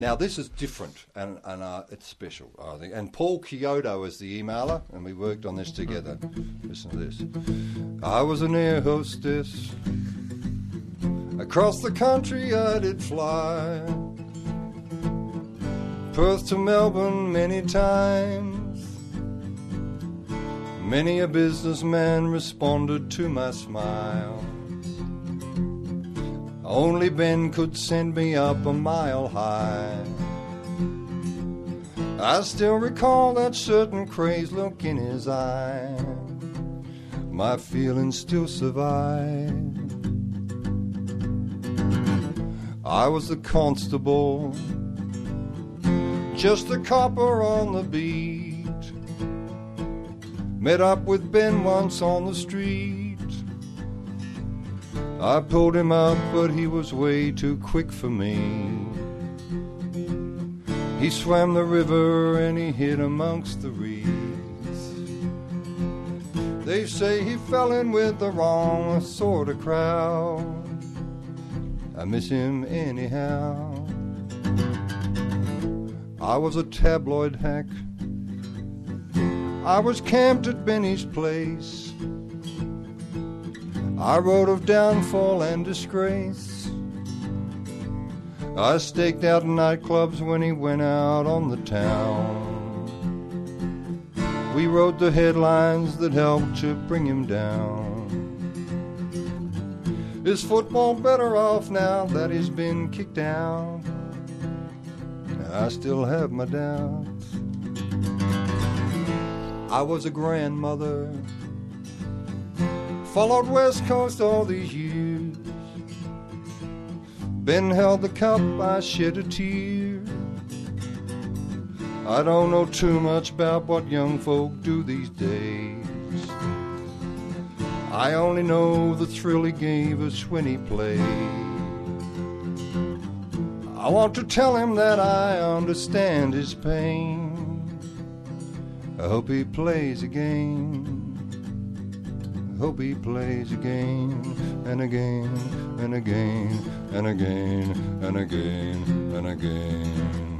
Now, this is different, and it's special, I think. And Paul Kyoto is the emailer, and we worked on this together. Listen to this. I was an air hostess. Across the country I did fly. Perth to Melbourne many times. Many a businessman responded to my smile. Only Ben could send me up a mile high. I still recall that certain crazed look in his eye. My feelings still survive. I was the constable, just a copper on the beat. Met up with Ben once on the street. I pulled him up, but he was way too quick for me. He swam the river and he hid amongst the reeds. They say he fell in with the wrong sort of crowd. I miss him anyhow. I was a tabloid hack. I was camped at Benny's place. I wrote of downfall and disgrace. I staked out nightclubs when he went out on the town. We wrote the headlines that helped to bring him down. Is football better off now that he's been kicked out? I still have my doubts. I was a grandmother. Followed West Coast all these years. Ben held the cup, I shed a tear. I don't know too much about what young folk do these days. I only know the thrill he gave us when he played. I want to tell him that I understand his pain. I hope he plays again. Hope he plays again and again and again and again and again and again.